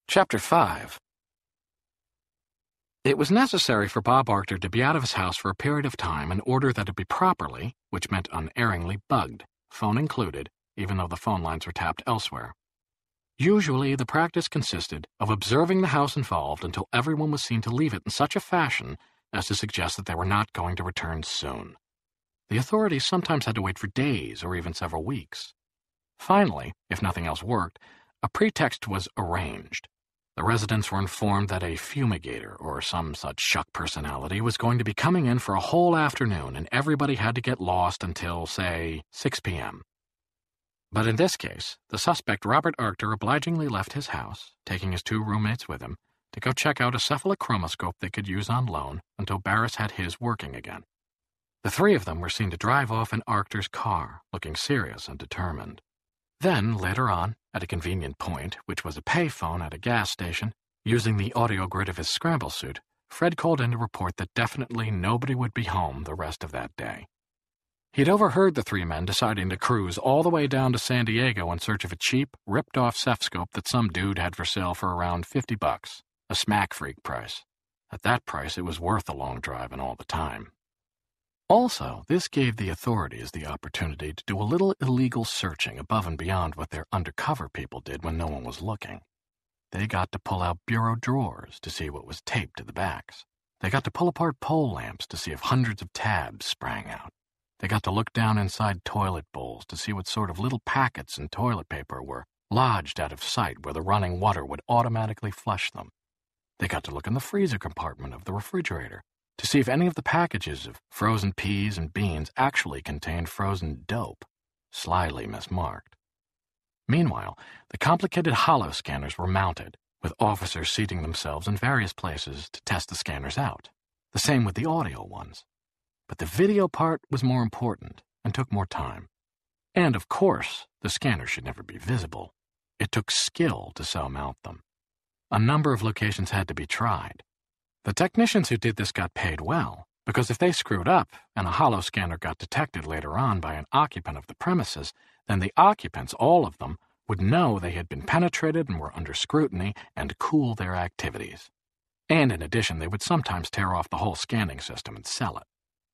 Chapter 5. It was necessary for Bob Arctor to be out of his house for a period of time in order that it be properly, which meant unerringly, bugged, phone included, even though the phone lines were tapped elsewhere. Usually, the practice consisted of observing the house involved until everyone was seen to leave it in such a fashion as to suggest that they were not going to return soon. The authorities sometimes had to wait for days or even several weeks. Finally, if nothing else worked, a pretext was arranged. The residents were informed that a fumigator or some such shuck personality was going to be coming in for a whole afternoon, and everybody had to get lost until, say, 6 p.m. But in this case, the suspect Robert Arctor obligingly left his house, taking his 2 roommates with him, to go check out a cephalochromoscope they could use on loan until Barris had his working again. The 3 of them were seen to drive off in Arctor's car, looking serious and determined. Then, later on, at a convenient point, which was a payphone at a gas station, using the audio grid of his scramble suit, Fred called in to report that definitely nobody would be home the rest of that day. He'd overheard the 3 men deciding to cruise all the way down to San Diego in search of a cheap, ripped-off cephaloscope that some dude had for sale for around $50, a smack freak price. At that price, it was worth the long drive and all the time. Also, this gave the authorities the opportunity to do a little illegal searching above and beyond what their undercover people did when no one was looking. They got to pull out bureau drawers to see what was taped to the backs. They got to pull apart pole lamps to see if hundreds of tabs sprang out. They got to look down inside toilet bowls to see what sort of little packets and toilet paper were lodged out of sight where the running water would automatically flush them. They got to look in the freezer compartment of the refrigerator to see if any of the packages of frozen peas and beans actually contained frozen dope, slyly mismarked. Meanwhile, the complicated hollow scanners were mounted, with officers seating themselves in various places to test the scanners out. The same with the audio ones. But the video part was more important and took more time. And, of course, the scanners should never be visible. It took skill to so mount them. A number of locations had to be tried. The technicians who did this got paid well, because if they screwed up and a hollow scanner got detected later on by an occupant of the premises, then the occupants, all of them, would know they had been penetrated and were under scrutiny and cool their activities. And in addition, they would sometimes tear off the whole scanning system and sell it.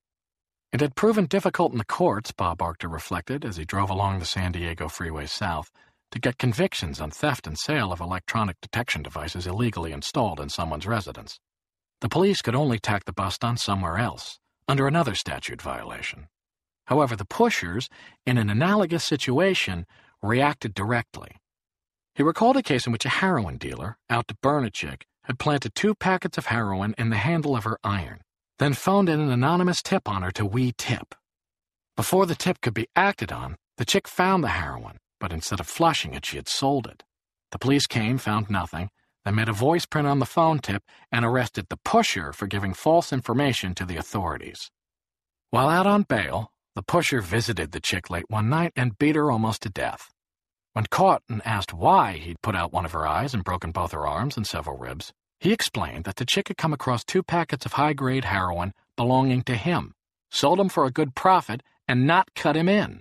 It had proven difficult in the courts, Bob Arctor reflected as he drove along the San Diego freeway south, to get convictions on theft and sale of electronic detection devices illegally installed in someone's residence. The police could only tack the bust on somewhere else, under another statute violation. However, the pushers, in an analogous situation, reacted directly. He recalled a case in which a heroin dealer, out to burn a chick, had planted 2 packets of heroin in the handle of her iron, then phoned in an anonymous tip on her to We Tip. Before the tip could be acted on, the chick found the heroin, but instead of flushing it, she had sold it. The police came, found nothing, then made a voice print on the phone tip and arrested the pusher for giving false information to the authorities. While out on bail, the pusher visited the chick late one night and beat her almost to death. When caught and asked why he'd put out one of her eyes and broken both her arms and several ribs, he explained that the chick had come across 2 packets of high-grade heroin belonging to him, sold him for a good profit, and not cut him in.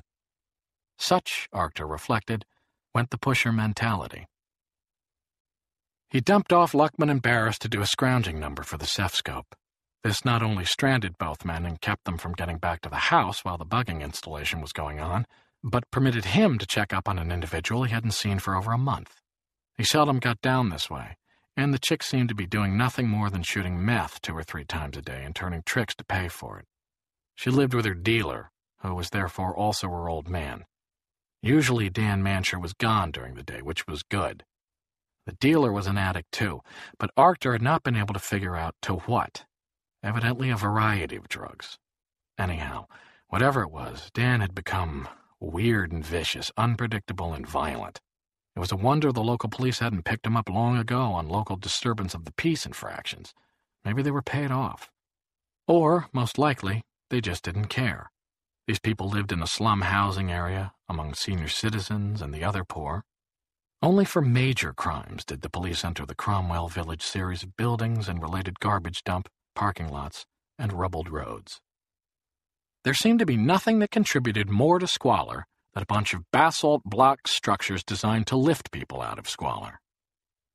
Such, Arctor reflected, went the pusher mentality. He dumped off Luckman and Barris to do a scrounging number for the cephaloscope. This not only stranded both men and kept them from getting back to the house while the bugging installation was going on, but permitted him to check up on an individual he hadn't seen for over a month. He seldom got down this way, and the chick seemed to be doing nothing more than shooting meth 2 or 3 times a day and turning tricks to pay for it. She lived with her dealer, who was therefore also her old man. Usually Dan Mansher was gone during the day, which was good. The dealer was an addict too, but Arctor had not been able to figure out to what. Evidently a variety of drugs. Anyhow, whatever it was, Dan had become weird and vicious, unpredictable and violent. It was a wonder the local police hadn't picked him up long ago on local disturbance of the peace infractions. Maybe they were paid off. Or, most likely, they just didn't care. These people lived in a slum housing area, among senior citizens and the other poor. Only for major crimes did the police enter the Cromwell Village series of buildings and related garbage dump, parking lots, and rubbled roads. There seemed to be nothing that contributed more to squalor than a bunch of basalt block structures designed to lift people out of squalor.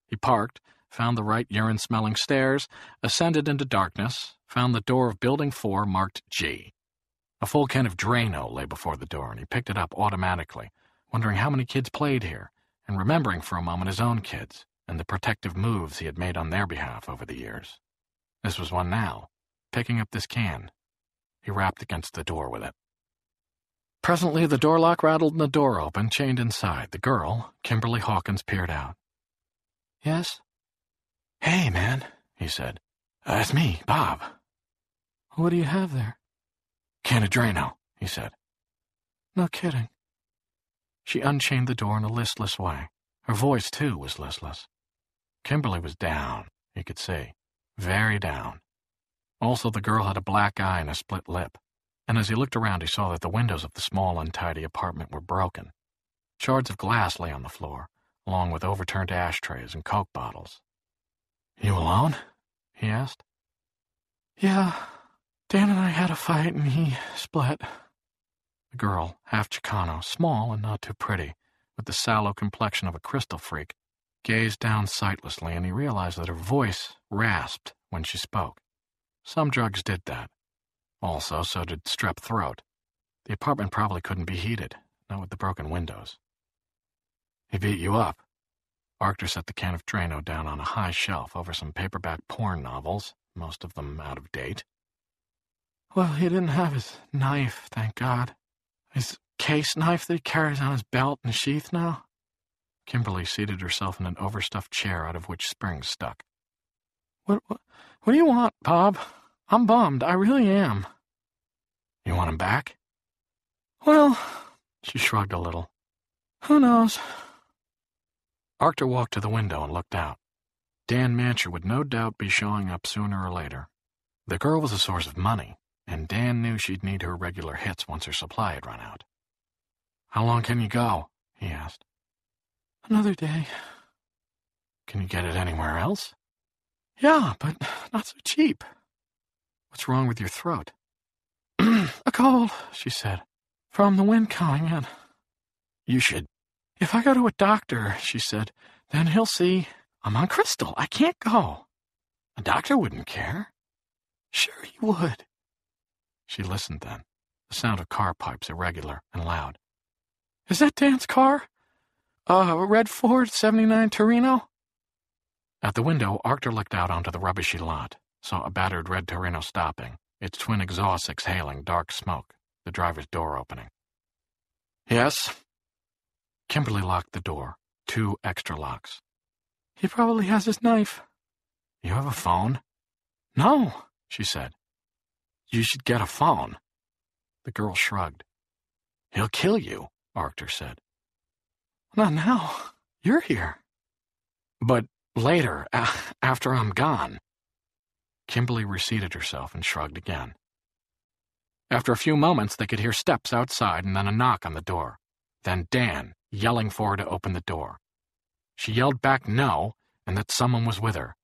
He parked, found the right urine-smelling stairs, ascended into darkness, found the door of Building 4 marked G. A full can of Drano lay before the door, and he picked it up automatically, wondering how many kids played here, and remembering for a moment his own kids and the protective moves he had made on their behalf over the years. This was one now, picking up this can. He rapped against the door with it. Presently, the door lock rattled and the door opened, chained inside. The girl, Kimberly Hawkins, peered out. "Yes?" "Hey, man," he said. "It's me, Bob." "What do you have there?" "Can of Drano," he said. "No kidding." She unchained the door in a listless way. Her voice, too, was listless. Kimberly was down, he could see. Very down. Also, the girl had a black eye and a split lip, and as he looked around he saw that the windows of the small, untidy apartment were broken. Shards of glass lay on the floor, along with overturned ashtrays and Coke bottles. "You alone?" he asked. "Yeah. Dan and I had a fight and he split." The girl, half Chicano, small and not too pretty, with the sallow complexion of a crystal freak, gazed down sightlessly, and he realized that her voice rasped when she spoke. Some drugs did that. Also, so did strep throat. The apartment probably couldn't be heated, not with the broken windows. "He beat you up." Arctur set the can of Drano down on a high shelf over some paperback porn novels, most of them out of date. "Well, he didn't have his knife, thank God. His case knife that he carries on his belt in a sheath now." Kimberly seated herself in an overstuffed chair out of which springs stuck. What do you want, Bob? I'm bummed. I really am." "You want him back?" "Well," she shrugged a little. "Who knows?" Arctur walked to the window and looked out. Dan Mancher would no doubt be showing up sooner or later. The girl was a source of money, and Dan knew she'd need her regular hits once her supply had run out. "How long can you go?" he asked. "Another day." "Can you get it anywhere else?" "Yeah, but not so cheap." "What's wrong with your throat?" "A cold," she said, "from the wind coming in." "You should—" "If I go to a doctor," she said, "then he'll see I'm on crystal. I can't go." "A doctor wouldn't care." "Sure he would." She listened then, the sound of car pipes irregular and loud. "Is that Dan's car? A red Ford 79 Torino?" At the window, Arctur looked out onto the rubbishy lot, saw a battered red Torino stopping, its twin exhausts exhaling dark smoke, the driver's door opening. "Yes?" Kimberly locked the door, 2 extra locks. "He probably has his knife." "You have a phone?" "No," she said. "You should get a phone." The girl shrugged. "He'll kill you," Arctur said. "Not now. You're here." "But later, after I'm gone." Kimberly reseated herself and shrugged again. After a few moments, they could hear steps outside and then a knock on the door. Then Dan, yelling for her to open the door. She yelled back no, and that someone was with her.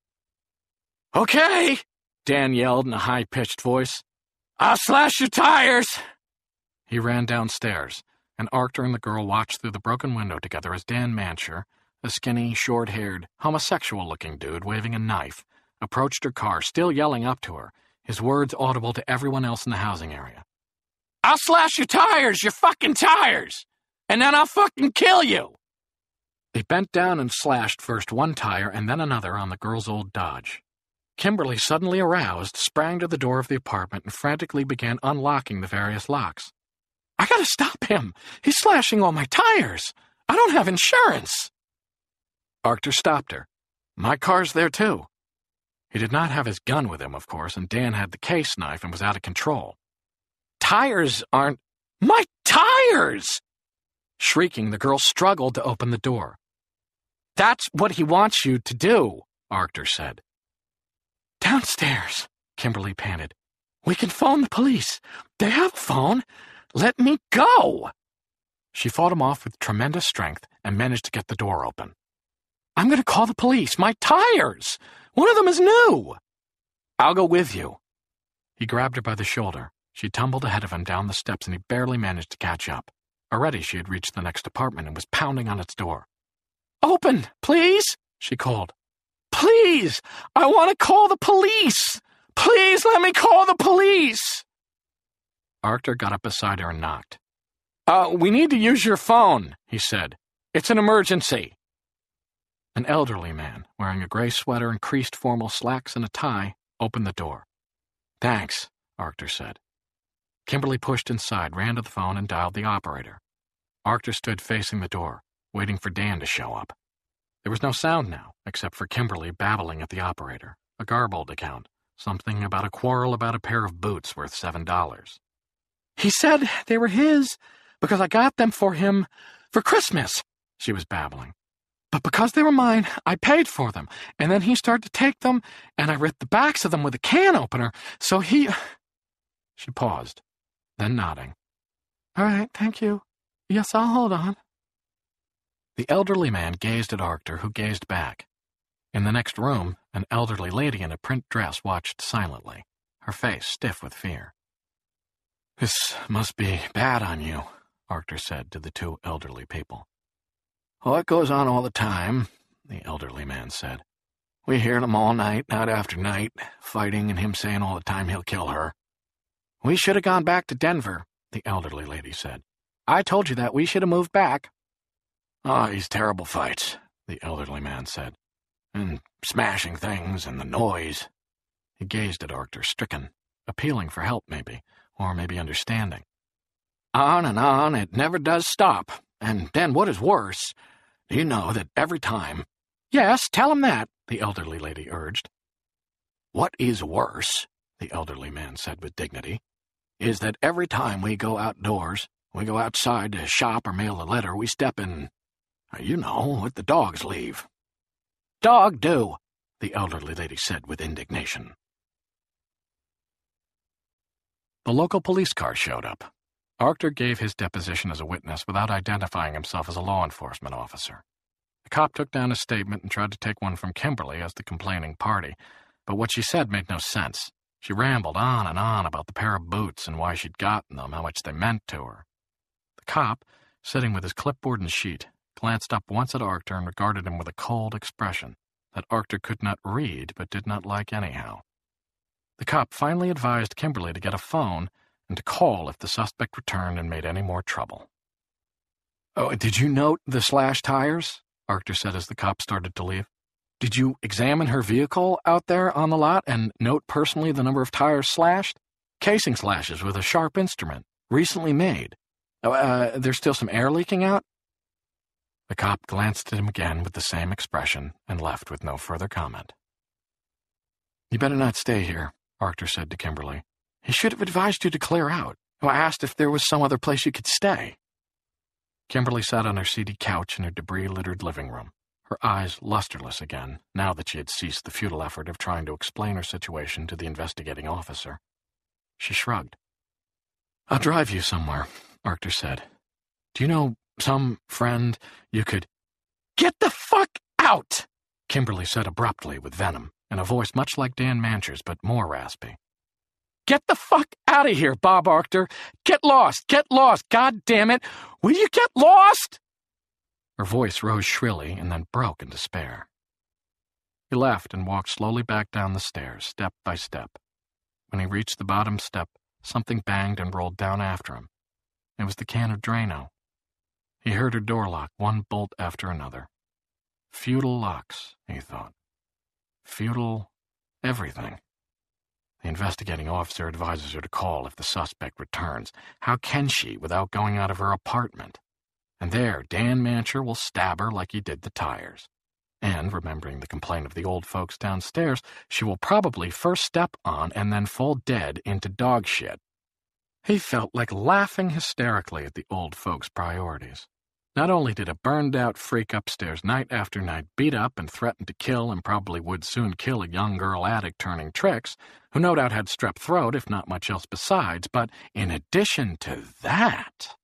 "Okay," Dan yelled in a high-pitched voice. "I'll slash your tires." He ran downstairs, and Arctur and the girl watched through the broken window together as Dan Mancher, a skinny, short-haired, homosexual-looking dude waving a knife, approached her car, still yelling up to her, his words audible to everyone else in the housing area. "I'll slash your tires, your fucking tires! And then I'll fucking kill you!" They bent down and slashed first one tire and then another on the girl's old Dodge. Kimberly, suddenly aroused, sprang to the door of the apartment and frantically began unlocking the various locks. "I gotta stop him! He's slashing all my tires! I don't have insurance!" Arctur stopped her. "My car's there, too." He did not have his gun with him, of course, and Dan had the case knife and was out of control. "Tires aren't—" "My tires!" Shrieking, the girl struggled to open the door. "That's what he wants you to do," Arctur said. "Downstairs," Kimberly panted. "We can phone the police. They have a phone. Let me go!" She fought him off with tremendous strength and managed to get the door open. "I'm going to call the police. My tires! One of them is new!" "I'll go with you." He grabbed her by the shoulder. She tumbled ahead of him down the steps, and he barely managed to catch up. Already she had reached the next apartment and was pounding on its door. "Open, please!" she called. Please! I want to call the police! Please let me call the police! Arthur got up beside her and knocked. We need to use your phone, he said. It's an emergency. An elderly man, wearing a gray sweater and creased formal slacks and a tie, opened the door. Thanks, Arthur said. Kimberly pushed inside, ran to the phone, and dialed the operator. Arthur stood facing the door, waiting for Dan to show up. There was no sound now, except for Kimberly babbling at the operator, a garbled account, something about a quarrel about a pair of boots worth $7. He said they were his because I got them for him for Christmas, she was babbling. But because they were mine, I paid for them, and then he started to take them, and I ripped the backs of them with a can opener, so he... She paused, then nodding. All right, thank you. Yes, I'll hold on. The elderly man gazed at Arthur, who gazed back. In the next room, an elderly lady in a print dress watched silently, her face stiff with fear. This must be bad on you, Arthur said to the two elderly people. Oh, it goes on all the time, the elderly man said. We hear them all night after night, fighting and him saying all the time he'll kill her. We should have gone back to Denver, the elderly lady said. I told you that we should have moved back. Oh, these terrible fights, the elderly man said. And smashing things and the noise. He gazed at Arthur, stricken, appealing for help maybe, or maybe understanding. On and on, it never does stop. And then what is worse, do you know that every time... Yes, tell him that, the elderly lady urged. What is worse, the elderly man said with dignity, is that every time we go outdoors, we go outside to shop or mail a letter, we step in, you know, let the dogs leave. Dog do, the elderly lady said with indignation. The local police car showed up. Arthur gave his deposition as a witness without identifying himself as a law enforcement officer. The cop took down a statement and tried to take one from Kimberly as the complaining party, but what she said made no sense. She rambled on and on about the pair of boots and why she'd gotten them, how much they meant to her. The cop, sitting with his clipboard and sheet, glanced up once at Arthur and regarded him with a cold expression that Arthur could not read but did not like anyhow. The cop finally advised Kimberly to get a phone and to call if the suspect returned and made any more trouble. Oh, did you note the slashed tires? Arthur said as the cop started to leave. Did you examine her vehicle out there on the lot and note personally the number of tires slashed? Casing slashes with a sharp instrument, recently made. There's still some air leaking out? The cop glanced at him again with the same expression and left with no further comment. You better not stay here, Arthur said to Kimberly. He should have advised you to clear out. I asked if there was some other place you could stay. Kimberly sat on her seedy couch in her debris-littered living room, her eyes lusterless again, now that she had ceased the futile effort of trying to explain her situation to the investigating officer. She shrugged. I'll drive you somewhere, Arthur said. Do you know some friend you could... Get the fuck out! Kimberly said abruptly with venom, in a voice much like Dan Mancher's but more raspy. Get the fuck out of here, Bob Arthur! Get lost! Get lost! God damn it! Will you get lost? Her voice rose shrilly and then broke in despair. He left and walked slowly back down the stairs, step by step. When he reached the bottom step, something banged and rolled down after him. It was the can of Drano. He heard her door lock, one bolt after another. Futile locks, he thought. Futile everything. The investigating officer advises her to call if the suspect returns. How can she without going out of her apartment? And there, Dan Mancher will stab her like he did the tires. And, remembering the complaint of the old folks downstairs, she will probably first step on and then fall dead into dog shit. He felt like laughing hysterically at the old folks' priorities. Not only did a burned-out freak upstairs night after night beat up and threaten to kill and probably would soon kill a young girl addict turning tricks, who no doubt had strep throat if not much else besides, but in addition to that...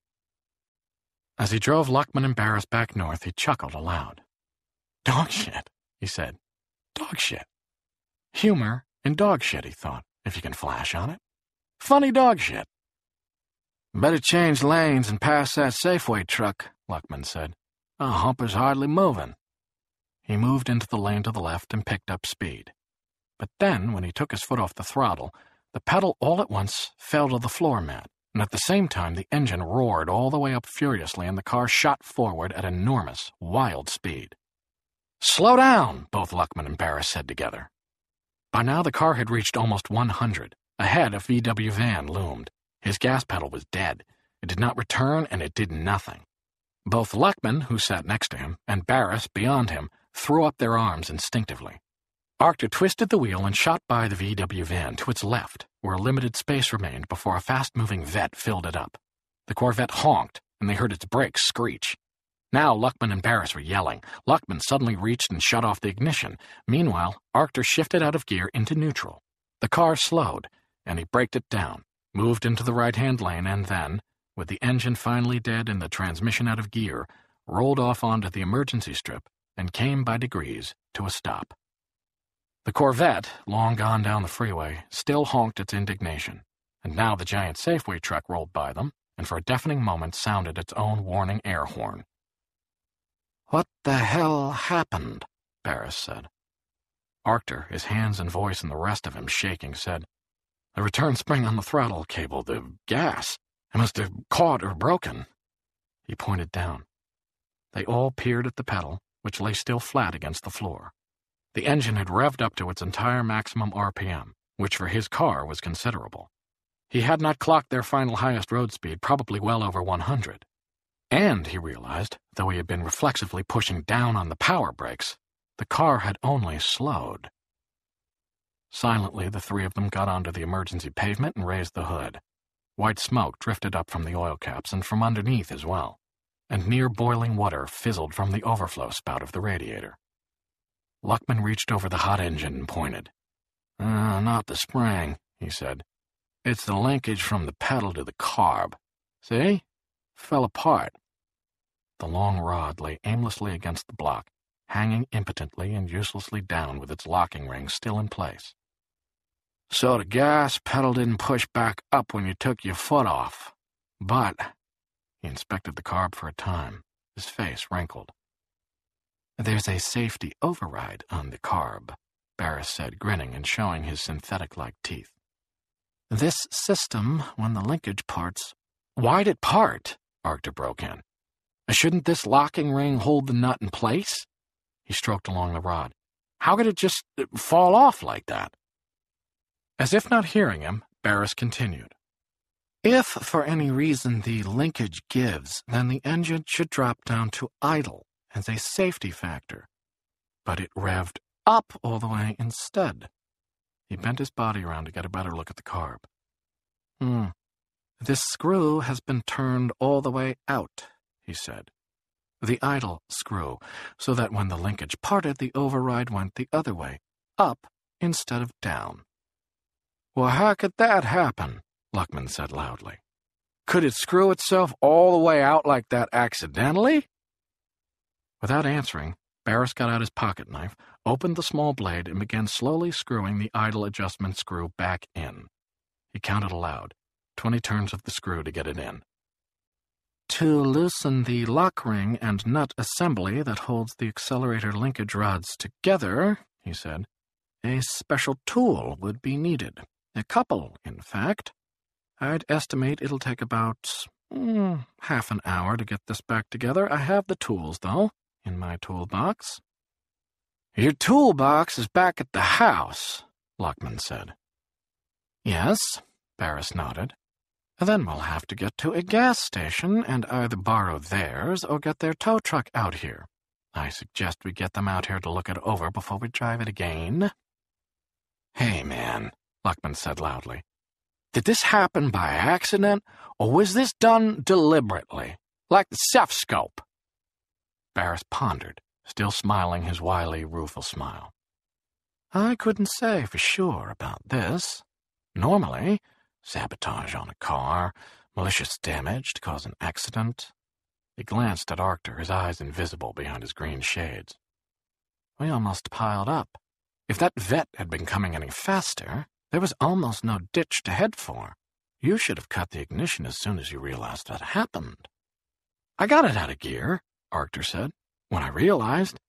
As he drove Luckman and Barris back north, he chuckled aloud. Dog shit, he said. Dog shit. Humor in dog shit, he thought, if you can flash on it. Funny dog shit. Better change lanes and pass that Safeway truck, Luckman said. The humper's hardly moving. He moved into the lane to the left and picked up speed. But then, when he took his foot off the throttle, the pedal all at once fell to the floor mat, and at the same time the engine roared all the way up furiously and the car shot forward at enormous, wild speed. "Slow down," both Luckman and Barris said together. By now the car had reached almost 100. Ahead, a VW van loomed. His gas pedal was dead. It did not return, and it did nothing. Both Luckman, who sat next to him, and Barris, beyond him, threw up their arms instinctively. Arctur twisted the wheel and shot by the VW van to its left, where a limited space remained before a fast-moving Vet filled it up. The Corvette honked, and they heard its brakes screech. Now Luckman and Barris were yelling. Luckman suddenly reached and shut off the ignition. Meanwhile, Arctur shifted out of gear into neutral. The car slowed, and he braked it down, moved into the right-hand lane, and then, with the engine finally dead and the transmission out of gear, rolled off onto the emergency strip and came by degrees to a stop. The Corvette, long gone down the freeway, still honked its indignation, and now the giant Safeway truck rolled by them and for a deafening moment sounded its own warning air horn. "What the hell happened?" Barris said. Arctur, his hands and voice and the rest of him shaking, said, "The return spring on the throttle cable, the gas. It must have caught or broken." He pointed down. They all peered at the pedal, which lay still flat against the floor. The engine had revved up to its entire maximum RPM, which for his car was considerable. He had not clocked their final highest road speed, probably well over 100. And, he realized, though he had been reflexively pushing down on the power brakes, the car had only slowed. Silently, the three of them got onto the emergency pavement and raised the hood. White smoke drifted up from the oil caps and from underneath as well, and near-boiling water fizzled from the overflow spout of the radiator. Luckman reached over the hot engine and pointed. "Not the spring," he said. "It's the linkage from the pedal to the carb. See? Fell apart." The long rod lay aimlessly against the block, hanging impotently and uselessly down with its locking ring still in place. "So the gas pedal didn't push back up when you took your foot off. But—" He inspected the carb for a time. His face wrinkled. "There's a safety override on the carb," Barris said, grinning and showing his synthetic-like teeth. "This system, when the linkage parts—" "Why'd it part?" Arctur broke in. "Shouldn't this locking ring hold the nut in place?" He stroked along the rod. "How could it just fall off like that?" As if not hearing him, Barris continued. "If for any reason the linkage gives, then the engine should drop down to idle as a safety factor. But it revved up all the way instead." He bent his body around to get a better look at the carb. "This screw has been turned all the way out," he said. "The idle screw, so that when the linkage parted, the override went the other way, up instead of down." "Well, how could that happen?" Luckman said loudly. "Could it screw itself all the way out like that accidentally?" Without answering, Barris got out his pocket knife, opened the small blade, and began slowly screwing the idle adjustment screw back in. He counted aloud, 20 turns of the screw to get it in. "To loosen the lock ring and nut assembly that holds the accelerator linkage rods together," he said, "a special tool would be needed. A couple, in fact. I'd estimate it'll take about half an hour to get this back together. I have the tools, though, in my toolbox." "Your toolbox is back at the house," Luckman said. "Yes," Barris nodded. "Then we'll have to get to a gas station and either borrow theirs or get their tow truck out here. I suggest we get them out here to look it over before we drive it again." "Hey, man," Luckman said loudly. "Did this happen by accident, or was this done deliberately, like the Ceph-scope?" Barris pondered, still smiling his wily, rueful smile. "I couldn't say for sure about this. Normally, sabotage on a car, malicious damage to cause an accident." He glanced at Arctur, his eyes invisible behind his green shades. "We almost piled up. If that vet had been coming any faster, there was almost no ditch to head for. You should have cut the ignition as soon as you realized that happened." "I got it out of gear," Arctur said, "when I realized.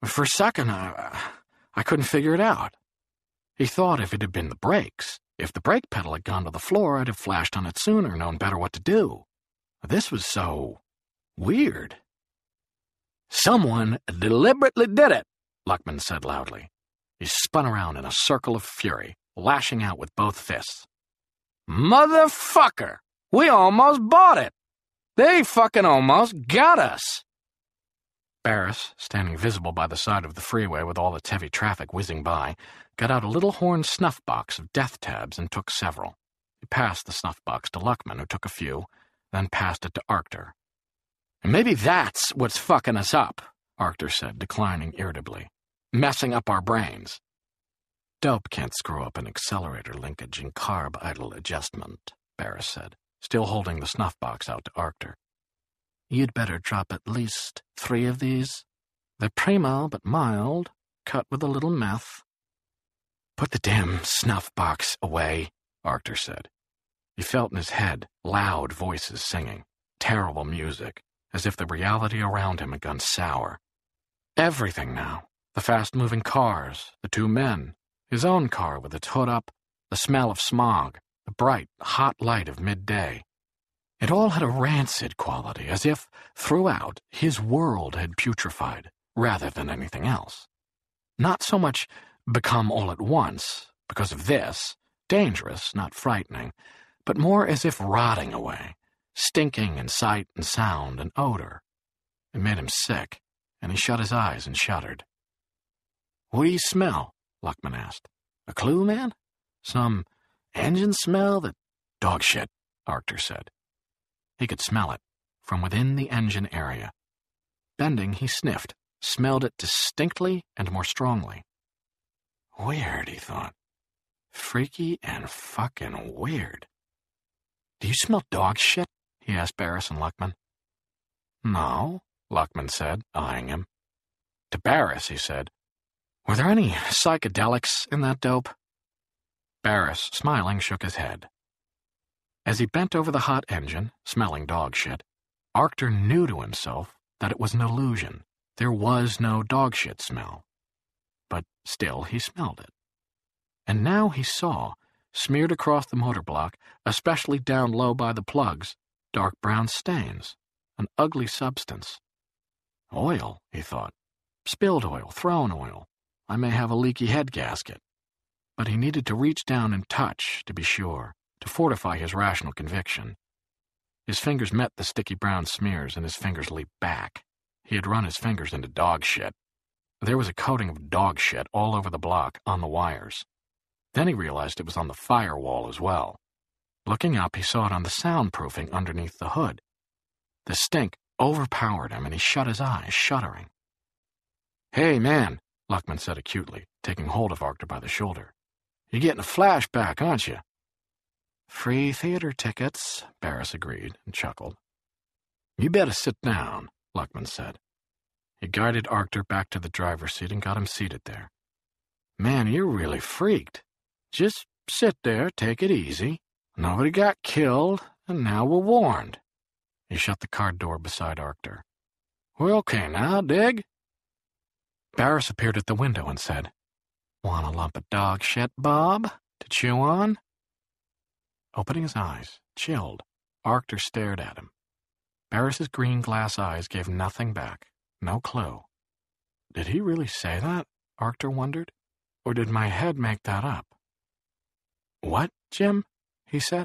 For a second, I couldn't figure it out. He thought if it had been the brakes, if the brake pedal had gone to the floor, I'd have flashed on it sooner, known better what to do. This was so weird. Someone deliberately did it, Luckman said loudly. He spun around in a circle of fury, lashing out with both fists. Motherfucker! We almost bought it! They fucking almost got us! Barris, standing visible by the side of the freeway with all its heavy traffic whizzing by, got out a little horn snuff box of death tabs and took several. He passed the snuff box to Luckman, who took a few, then passed it to Arctur. Maybe that's what's fucking us up, Arctur said, declining irritably. Messing up our brains. Dope can't screw up an accelerator linkage and carb idle adjustment, Barris said, still holding the snuff box out to Arctur. You'd better drop at least 3 of these. They're primo but mild, cut with a little meth. Put the damn snuff box away, Arctur said. He felt in his head loud voices singing, terrible music, as if the reality around him had gone sour. Everything now. The fast-moving cars, the 2 men, his own car with its hood up, the smell of smog, the bright, hot light of midday. It all had a rancid quality, as if, throughout, his world had putrefied, rather than anything else. Not so much become all at once, because of this, dangerous, not frightening, but more as if rotting away, stinking in sight and sound and odor. It made him sick, and he shut his eyes and shuddered. What do you smell? Luckman asked. A clue, man? Some engine smell that... Dog shit, Arctur said. He could smell it, from within the engine area. Bending, he sniffed, smelled it distinctly and more strongly. Weird, he thought. Freaky and fucking weird. Do you smell dog shit? He asked Barris and Luckman. No, Luckman said, eyeing him. To Barris, he said, were there any psychedelics in that dope? Barris, smiling, shook his head. As he bent over the hot engine, smelling dog shit, Arctur knew to himself that it was an illusion. There was no dog shit smell. But still he smelled it. And now he saw, smeared across the motor block, especially down low by the plugs, dark brown stains, an ugly substance. Oil, he thought. Spilled oil, thrown oil. I may have a leaky head gasket. But he needed to reach down and touch, to be sure, to fortify his rational conviction. His fingers met the sticky brown smears, and his fingers leaped back. He had run his fingers into dog shit. There was a coating of dog shit all over the block, on the wires. Then he realized it was on the firewall as well. Looking up, he saw it on the soundproofing underneath the hood. The stink overpowered him, and he shut his eyes, shuddering. Hey, man, Luckman said acutely, taking hold of Arctur by the shoulder. You're getting a flashback, aren't you? Free theater tickets, Barris agreed and chuckled. You better sit down, Luckman said. He guided Arctur back to the driver's seat and got him seated there. Man, you're really freaked. Just sit there, take it easy. Nobody got killed, and now we're warned. He shut the car door beside Arctur. We're okay now, dig? Barris appeared at the window and said, Want a lump of dog shit, Bob, to chew on? Opening his eyes, chilled, Arctur stared at him. Barris's green glass eyes gave nothing back, no clue. Did he really say that? Arctur wondered. Or did my head make that up? What, Jim? He said.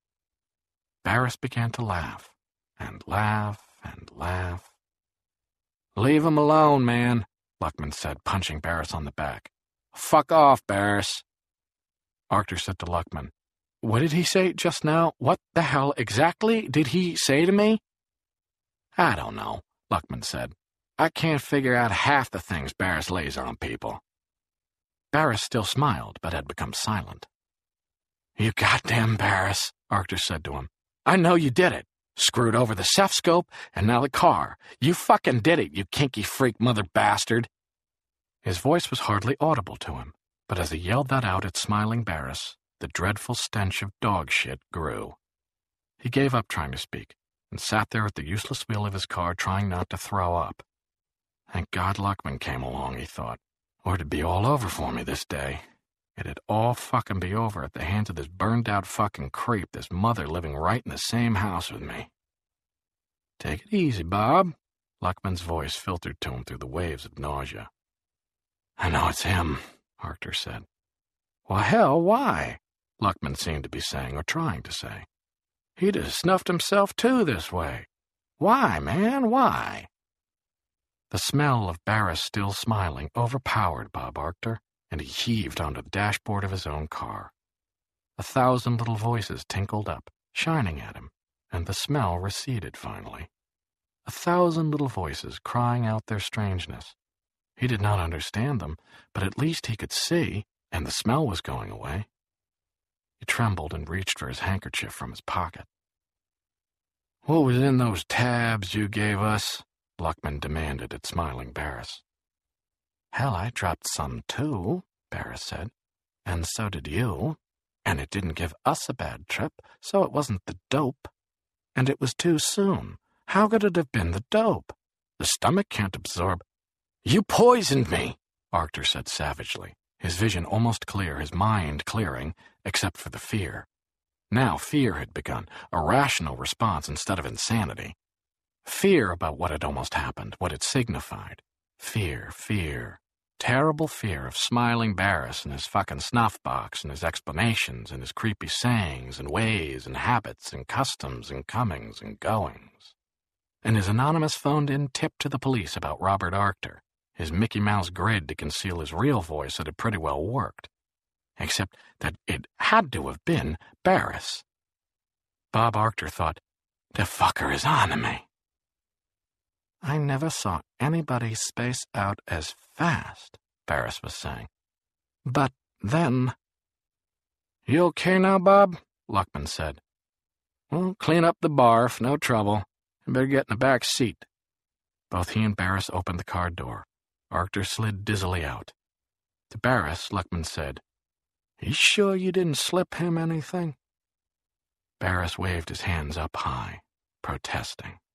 Barris began to laugh, and laugh, and laugh. Leave him alone, man, Luckman said, punching Barris on the back. Fuck off, Barris. Arctur said to Luckman, What did he say just now? What the hell exactly did he say to me? I don't know, Luckman said. I can't figure out half the things Barris lays on people. Barris still smiled, but had become silent. You goddamn Barris, Arctur said to him. I know you did it. Screwed over the ceph-scope, and now the car. You fucking did it, you kinky freak mother bastard. His voice was hardly audible to him, but as he yelled that out at smiling Barris, the dreadful stench of dog shit grew. He gave up trying to speak, and sat there at the useless wheel of his car trying not to throw up. Thank God Luckman came along, he thought, or it'd be all over for me this day. It'd all fucking be over at the hands of this burned-out fucking creep, this mother living right in the same house with me. Take it easy, Bob. Luckman's voice filtered to him through the waves of nausea. I know it's him, Arctur said. Well, hell, why? Luckman seemed to be saying, or trying to say. He'd have snuffed himself too this way. Why, man, why? The smell of Barris still smiling overpowered Bob Arctur, and he heaved onto the dashboard of his own car. 1,000 little voices tinkled up, shining at him, and the smell receded finally. 1,000 little voices crying out their strangeness. He did not understand them, but at least he could see, and the smell was going away. He trembled and reached for his handkerchief from his pocket. What was in those tabs you gave us? Luckman demanded at smiling Barris. Hell, I dropped some too, Barris said. And so did you. And it didn't give us a bad trip, so it wasn't the dope. And it was too soon. How could it have been the dope? The stomach can't absorb. You poisoned me, Arctur said savagely, his vision almost clear, his mind clearing, except for the fear. Now fear had begun, a rational response instead of insanity. Fear about what had almost happened, what it signified. Fear. Terrible fear of smiling Barris and his fucking snuff box and his explanations and his creepy sayings and ways and habits and customs and comings and goings. And his anonymous phoned-in tip to the police about Robert Arctur, his Mickey Mouse grid to conceal his real voice that had pretty well worked. Except that it had to have been Barris. Bob Arctur thought, the fucker is on to me. I never saw anybody space out as fast, Barris was saying. But then... You okay now, Bob? Luckman said. Well, clean up the barf, no trouble. You better get in the back seat. Both he and Barris opened the car door. Arctur slid dizzily out. To Barris, Luckman said, You sure you didn't slip him anything? Barris waved his hands up high, protesting.